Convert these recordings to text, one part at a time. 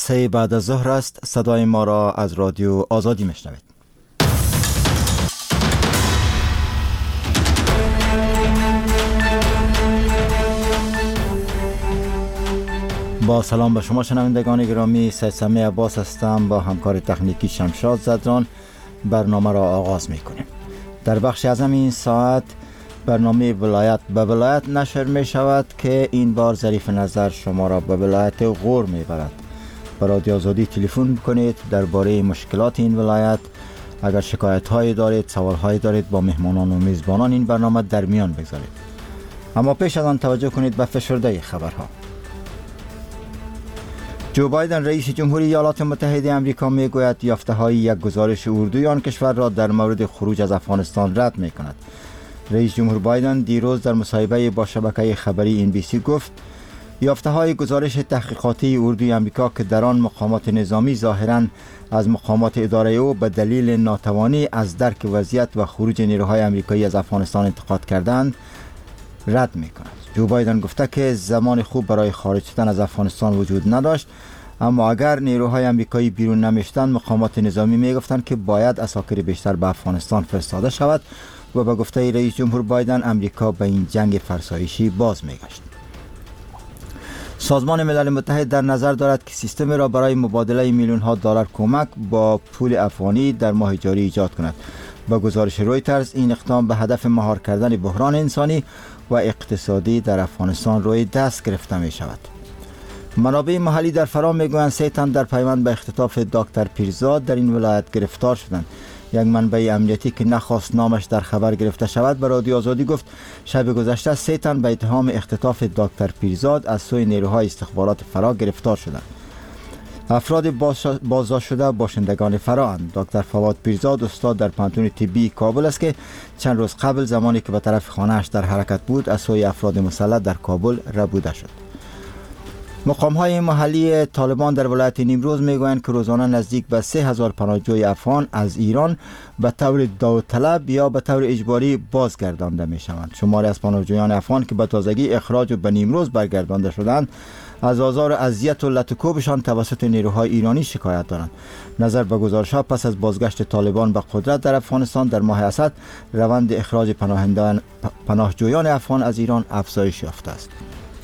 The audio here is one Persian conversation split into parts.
3 بعد از ظهر است. صدای ما را از رادیو آزادی میشنوید. با سلام به شما شنوندگان گرامی، سیسمه عباس هستم. با همکار تکنیکی شمشاد زدران برنامه را آغاز میکنیم. در بخش اعظم این ساعت برنامه ولایت به ولایت نشر می شود که این بار ظریف نظر شما را به ولایت غور می برد. به رادیو آزادی تلفن بکنید درباره مشکلات این ولایت. اگر شکایت هایی دارید، سوال هایی دارید، با مهمانان و میزبانان این برنامه در میان بگذارید. اما پیش از آن توجه کنید به فشرده خبرها. جو بایدن رئیس جمهوری ایالات متحده آمریکا میگوید یافته‌های یک گزارش اردوی آن کشور را در مورد خروج از افغانستان رد می‌کند. رئیس جمهور بایدن دیروز در مصاحبه با شبکه خبری NBC گفت یافته‌های گزارش تحقیقاتی اردوی آمریکا که در آن مقامات نظامی ظاهراً از مقامات اداره او به دلیل ناتوانی از درک وضعیت و خروج نیروهای آمریکایی از افغانستان انتقاد کردند رد می‌کند. جو بایدن گفته که زمان خوب برای خارج شدن از افغانستان وجود نداشت، اما اگر نیروهای آمریکایی بیرون نمی‌شدند مقامات نظامی میگفتند که باید عساکر بیشتر به افغانستان فرستاده شود و به گفته رئیس جمهور بایدن امریکا به این جنگ فرسایشی باز میگشت. سازمان ملل متحد در نظر دارد که سیستمی را برای مبادله میلیون‌ها دلار کمک با پول افغانی در ماه جاری ایجاد کند. با گزارش رویترز این اقدام به هدف مهار کردن بحران انسانی و اقتصادی در افغانستان روی دست گرفته می شود. منابع محلی در فرا میگویند 3 تن در پیوند به اختطاف دکتر پیرزاد در این ولایت گرفتار شدند. یک منبع امنیتی که نخواست نامش در خبر گرفته شود به رادیو آزادی گفت شب گذشته 3 تن به اتهام اختطاف دکتر پیرزاد از سوی نیروهای استخبارات فرا گرفتار شدند. افراد بازداشت شده باشندگان فرااند. دکتر فواد پیرزاد استاد در پانتون طبی کابل است که چند روز قبل زمانی که به طرف خانه‌اش در حرکت بود از سوی افراد مسلح در کابل ربوده شد. مقام‌های محلی طالبان در ولایت نیمروز میگویند که روزانه نزدیک به 3000 پناهجوی افغان از ایران به طور داوطلب یا به طور اجباری بازگردانده میشوند. شماری از پناهجویان افغان که به تازگی اخراج و به نیمروز برگردانده شدند از آزار و اذیت و لطکوبشان توسط نیروهای ایرانی شکایت دارند. نظر به گزارش‌ها پس از بازگشت طالبان به قدرت در افغانستان در ماه اسد روند اخراج پناهجویان افغان از ایران افزایش یافته است.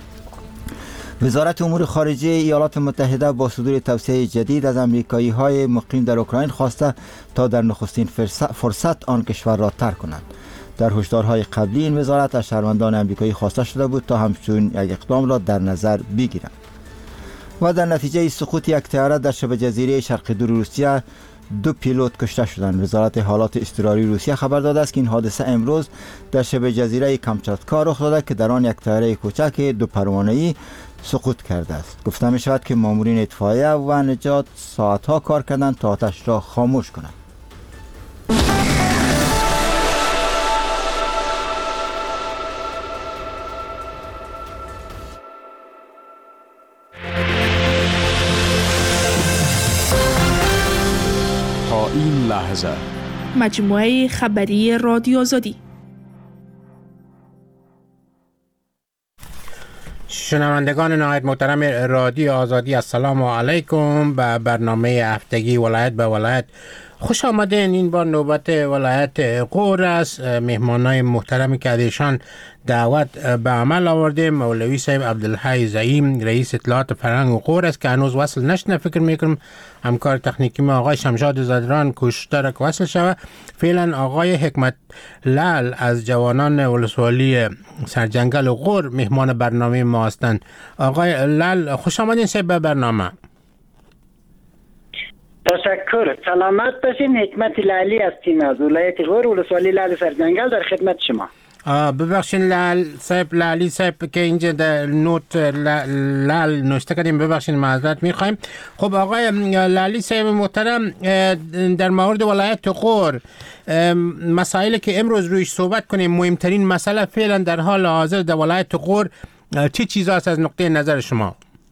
وزارت امور خارجه ایالات متحده با صدور توصیه جدید از آمریکایی‌های مقیم در اوکراین خواسته تا در نخستین فرصت آن کشور را ترک کنند. در هشدارهای قبلی این وزارت از شهروندان آمریکایی خواسته شده بود تا همچون یک اقدام را در نظر بگیرند. و در نتیجه سقوط یک طیاره در شبه جزیره شرق دور روسیه 2 پیلوت کشته شدند. وزارت حالات اضطراری روسیه خبر داده است که این حادثه امروز در شبه جزیره کامچاتکا رخ داده که در آن یک طیاره کوچک 2 پروانه‌ای سقوط کرده است. گفته می شود که مامورین اطفائیه و نجات ساعتها کار کردند تا آتش را خاموش کنند. تا این لحظه مجموعه خبری رادیو آزادی. شنوندگان نهایت محترم رادیو آزادی، السلام علیکم. به برنامه هفتگی ولایت به ولایت خوش آمدین. این بار نوبت ولایت غور است. مهمانای محترمی که ازشان دعوت به عمل آورده مولوی صاحب عبدالحی زعیم رئیس اطلاعات فرهنگ غور است که هنوز وصل نشده. فکر میکنم همکار تکنیکی ما آقای شمشاد زدران کوشش داره که وصل شوه. فعلا آقای حکمت لال از جوانان ولسوالی سرجنگل غور مهمان برنامه ما هستند. آقای لال خوش آمدین صاحب به برنامه. تشکر. سلامت باشین. حکمت لالی هستیم از ولایت غور ولسوالی لال سرجنگل در خدمت شما. ببخشین لال صاحب، لالی صاحب که اینجا در نوت لال نوشته کردیم، ببخشین معذرت میخوایم. خب آقای لالی صاحب محترم، در مورد ولایت غور مسائلی که امروز رویش صحبت کنیم، مهمترین مسئله فعلا در حال حاضر در ولایت غور چه چیزاست از نقطه نظر شما؟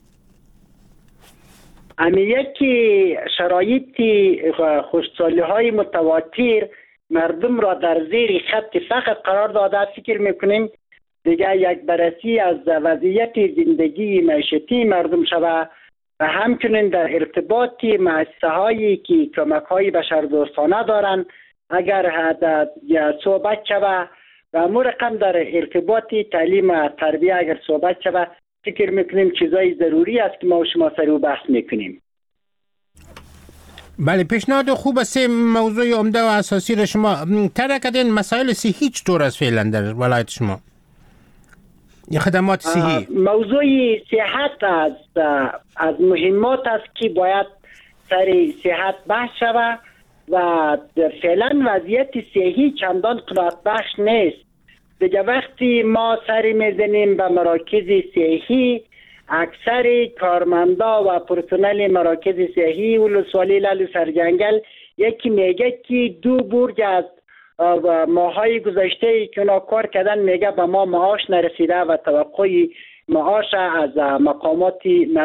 یکی شرایط خشکسالی های متواتر مردم را در زیر خط فقر قرار داده. فکر میکنیم دیگه یک بررسی از وضعیت زندگی معیشتی مردم شود و همچنین در ارتباط مؤسسه هایی که کمک های بشردوستانه دارند اگر صحبت شود و مو رقم در ارتباط تعلیم و تربیه اگر صحبت شود فکر میکنیم چیزای ضروری است که ما و شما سر او بحث میکنیم. بله، پیشنهاد خوب است. موضوع عمده و اساسی را شما طرح کردین. مسائل صحی چطور است فعلا در ولایت شما؟ خدمات صحی. موضوع صحت از مهمات است که باید سر صحت بحث شود و فعلا وضعیت صحی چندان قناعت بخش نیست. دیگه وقتی ما سری میزنیم به مراکز صحی، اکثر کارمندا و پرسنل مراکز صحی ولسوالی لالو سرجنگل یکی میگه که 2 برج از ماهای گذشته که اونا کار کردن میگه به ما معاش نرسیده و توقع معاش از مقامات